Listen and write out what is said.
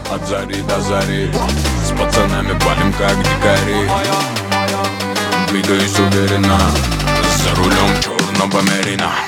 от зари до зари. С пацанами палим как дикари. Двигаюсь уверенно, за рулем черного Мерина.